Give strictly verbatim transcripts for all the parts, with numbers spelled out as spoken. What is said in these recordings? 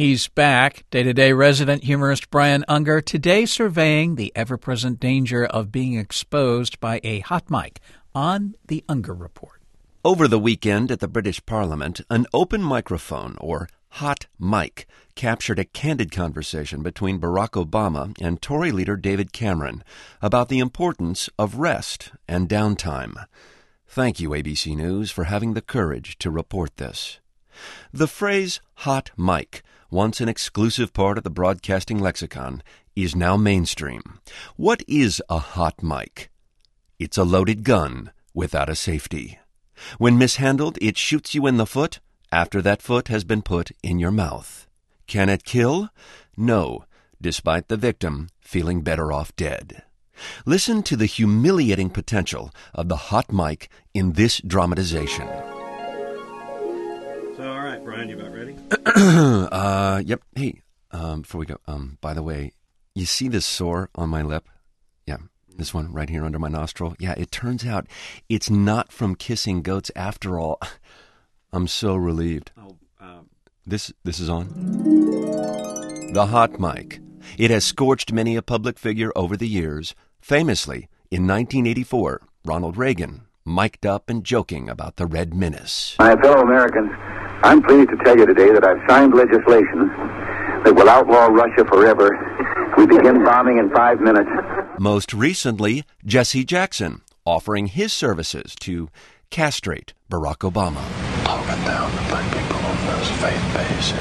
He's back. Day-to-day resident humorist Brian Unger, today surveying the ever-present danger of being exposed by a hot mic on The Unger Report. Over the weekend at the British Parliament, an open microphone, or hot mic, captured a candid conversation between Barack Obama and Tory leader David Cameron about the importance of rest and downtime. Thank you, A B C News, for having the courage to report this. The phrase hot mic, once an exclusive part of the broadcasting lexicon, is now mainstream. What is a hot mic? It's a loaded gun without a safety. When mishandled, it shoots you in the foot after that foot has been put in your mouth. Can it kill? No, despite the victim feeling better off dead. Listen to the humiliating potential of the hot mic in this dramatization. So, all right, Brian, you about ready? uh, yep. Hey, um, before we go, um, by the way, you see this sore on my lip? Yeah, this one right here under my nostril. Yeah, it turns out it's not from kissing goats after all. I'm so relieved. Oh, um... This this is on. The hot mic. It has scorched many a public figure over the years. Famously, in nineteen eighty-four, Ronald Reagan mic'd up and joking about the Red Menace. My fellow Americans, I'm pleased to tell you today that I've signed legislation that will outlaw Russia forever. We begin bombing in five minutes. Most recently, Jesse Jackson, offering his services to castrate Barack Obama. Talking down to put people on those faith base.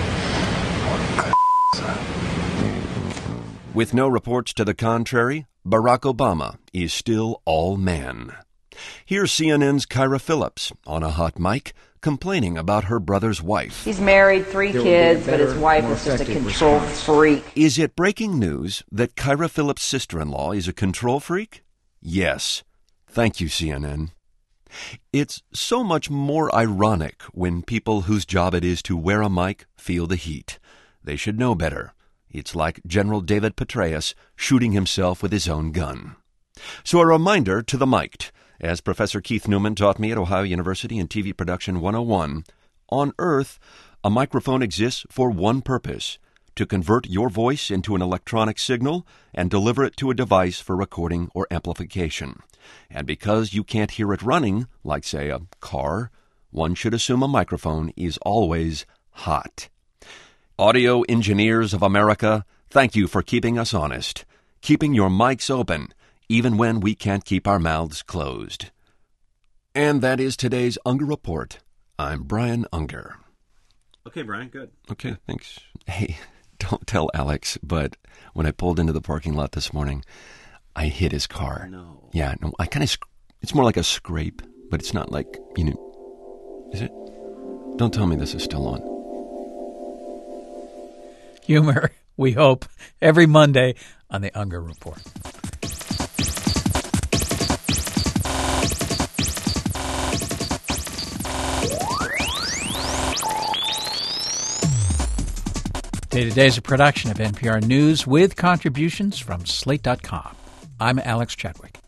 With no reports to the contrary, Barack Obama is still all man. Here's C N N's Kyra Phillips on a hot mic complaining about her brother's wife. He's married, three kids, but his wife is just a control freak. Is it breaking news that Kyra Phillips' sister-in-law is a control freak? Yes. Thank you, C N N. It's so much more ironic when people whose job it is to wear a mic feel the heat. They should know better. It's like General David Petraeus shooting himself with his own gun. So a reminder to the mic'd. As Professor Keith Newman taught me at Ohio University in T V Production one oh one, on Earth, a microphone exists for one purpose: to convert your voice into an electronic signal and deliver it to a device for recording or amplification. And because you can't hear it running, like, say, a car, one should assume a microphone is always hot. Audio engineers of America, thank you for keeping us honest, keeping your mics open, even when we can't keep our mouths closed. And that is today's Unger Report. I'm Brian Unger. Okay, Brian, good. Okay, thanks. Hey, don't tell Alex, but when I pulled into the parking lot this morning, I hit his car. No. Yeah, no, I kind of, sc- it's more like a scrape, but it's not like, you know, is it? Don't tell me this is still on. Humor, we hope, every Monday on The Unger Report. Day-to-Day is a production of N P R News with contributions from Slate dot com. I'm Alex Chadwick.